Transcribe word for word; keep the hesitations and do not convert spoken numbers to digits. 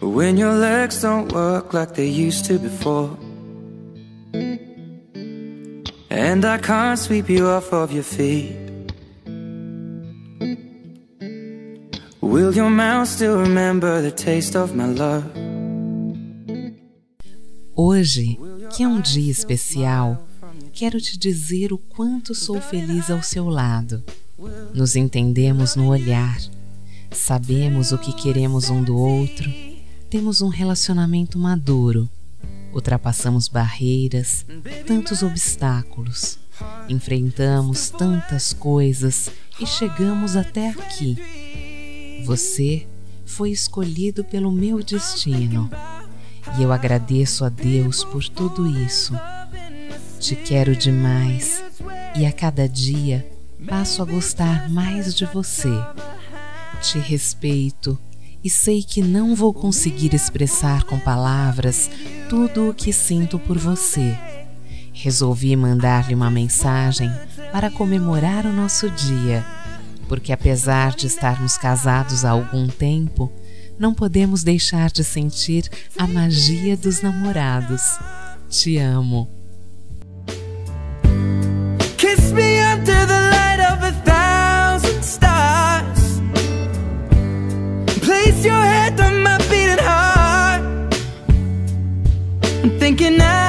When your legs don't work like they used to before, and I can't sweep you off of your feet, will your mouth still remember the taste of my love? Hoje, que é um dia especial, quero te dizer o quanto sou feliz ao seu lado. Nos entendemos no olhar, sabemos o que queremos um do outro, temos um relacionamento maduro, ultrapassamos barreiras, tantos obstáculos, enfrentamos tantas coisas e chegamos até aqui. Você foi escolhido pelo meu destino e eu agradeço a Deus por tudo isso. Te quero demais e a cada dia passo a gostar mais de você. Te respeito e sei que não vou conseguir expressar com palavras tudo o que sinto por você. Resolvi mandar-lhe uma mensagem para comemorar o nosso dia, porque apesar de estarmos casados há algum tempo, não podemos deixar de sentir a magia dos namorados. Te amo. Kiss me under the light of a thousand stars. Place your head on my beating heart. I'm thinking I